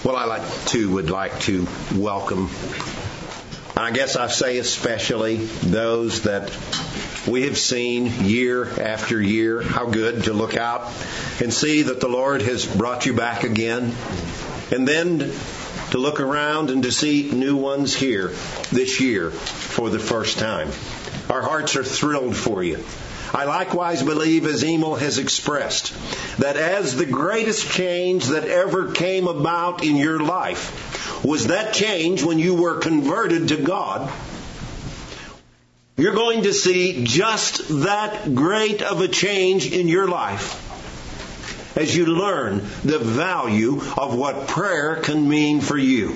Well, would like to welcome, I guess I say especially, those that we have seen year after year. How good to look out and see that the Lord has brought you back again. And then to look around and to see new ones here this year for the first time. Our hearts are thrilled for you. I likewise believe, as Emil has expressed, that as the greatest change that ever came about in your life was that change when you were converted to God, you're going to see just that great of a change in your life as you learn the value of what prayer can mean for you.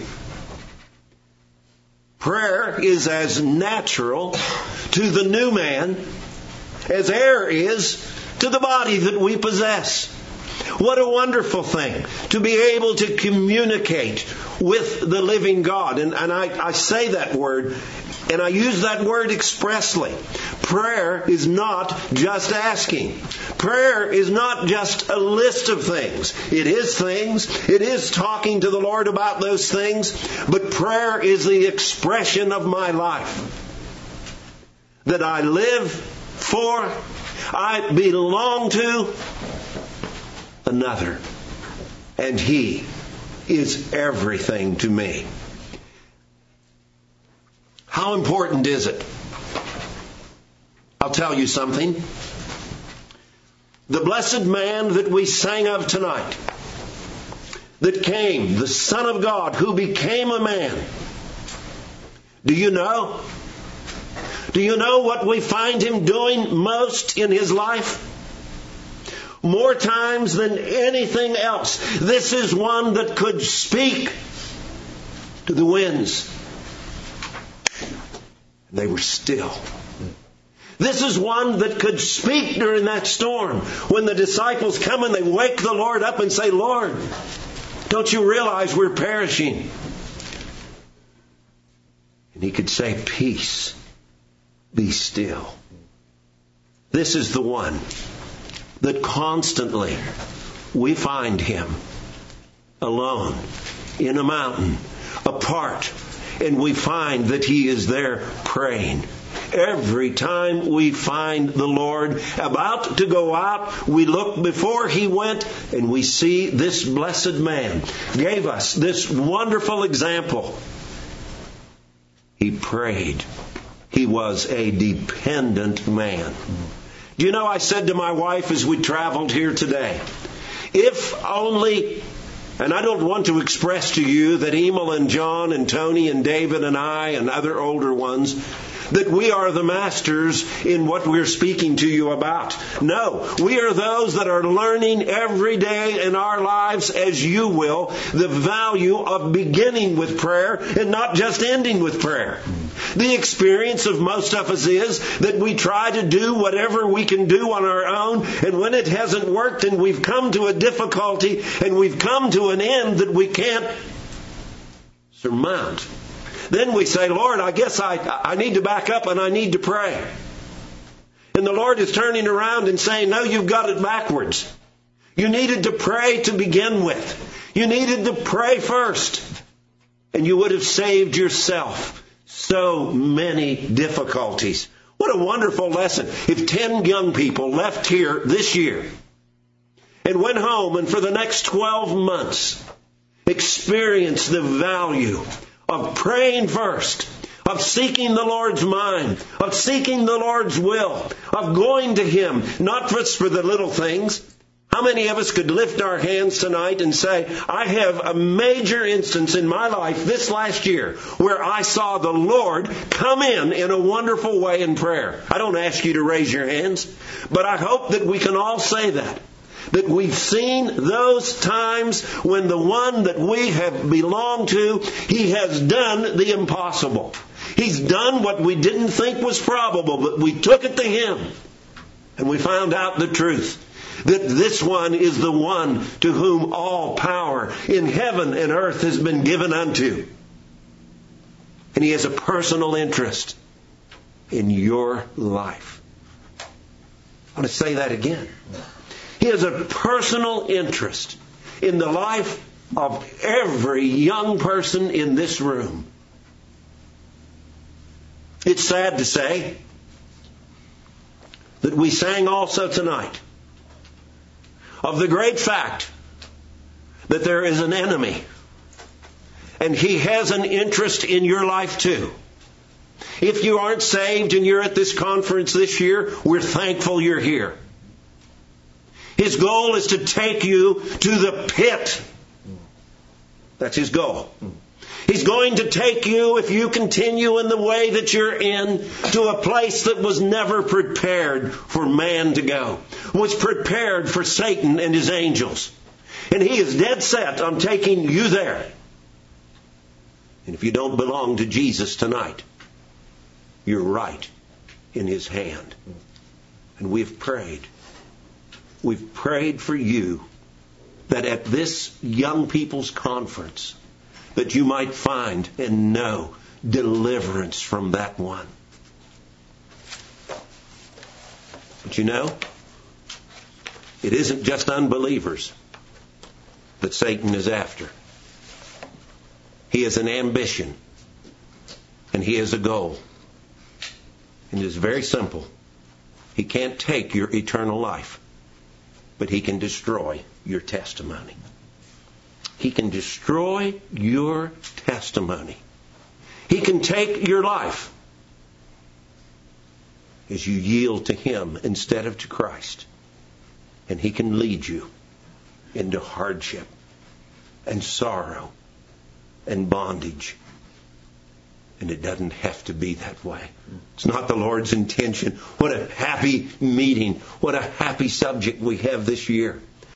Prayer is as natural to the new man as air is to the body that we possess. What a wonderful thing to be able to communicate with the living God. And I say that word, and I use that word expressly. Prayer is not just asking. Prayer is not just a list of things. It is things. It is talking to the Lord about those things. But prayer is the expression of my life. That I live for, I belong to another. And He is everything to me. How important is it? I'll tell you something. The blessed man that we sang of tonight, that came, the Son of God, who became a man. Do you know? Do you know what we find Him doing most in His life? More times than anything else, this is one that could speak to the winds. They were still. This is one that could speak during that storm. When the disciples come and they wake the Lord up and say, Lord, don't you realize we're perishing? And He could say, peace, be still. This is the one that constantly we find Him alone in a mountain, apart, and we find that He is there praying. Every time we find the Lord about to go out, we look before He went and we see this blessed man gave us this wonderful example. He prayed. He was a dependent man. Do you know, I said to my wife as we traveled here today, if only, and I don't want to express to you that Emil and John and Tony and David and I and other older ones, that we are the masters in what we're speaking to you about. No, we are those that are learning every day in our lives, as you will, the value of beginning with prayer and not just ending with prayer. The experience of most of us is that we try to do whatever we can do on our own, and when it hasn't worked and we've come to a difficulty and we've come to an end that we can't surmount, then we say, Lord, I guess I need to back up and I need to pray. And the Lord is turning around and saying, no, you've got it backwards. You needed to pray to begin with. You needed to pray first. And you would have saved yourself so many difficulties. What a wonderful lesson. If 10 young people left here this year and went home and for the next 12 months experienced the value of praying first, of seeking the Lord's mind, of seeking the Lord's will, of going to Him, not just for the little things. How many of us could lift our hands tonight and say, I have a major instance in my life this last year where I saw the Lord come in a wonderful way in prayer? I don't ask you to raise your hands, but I hope that we can all say that we've seen those times when the one that we have belonged to, He has done the impossible. He's done what we didn't think was probable, but we took it to Him and we found out the truth. That this one is the one to whom all power in heaven and earth has been given unto. And He has a personal interest in your life. I want to say that again. He has a personal interest in the life of every young person in this room. It's sad to say that we sang also tonight of the great fact that there is an enemy, and he has an interest in your life too. If you aren't saved and you're at this conference this year, we're thankful you're here. His goal is to take you to the pit. That's his goal. He's going to take you, if you continue in the way that you're in, to a place that was never prepared for man to go. Was prepared for Satan and his angels. And he is dead set on taking you there. And if you don't belong to Jesus tonight, you're right in his hand. And we've prayed. We've prayed for you that at this young people's conference, that you might find and know deliverance from that one. But you know, it isn't just unbelievers that Satan is after. He has an ambition and he has a goal. And it is very simple. He can't take your eternal life, but he can destroy your testimony. He can destroy your testimony. He can take your life as you yield to him instead of to Christ. And he can lead you into hardship and sorrow and bondage. And it doesn't have to be that way. It's not the Lord's intention. What a happy meeting. What a happy subject we have this year.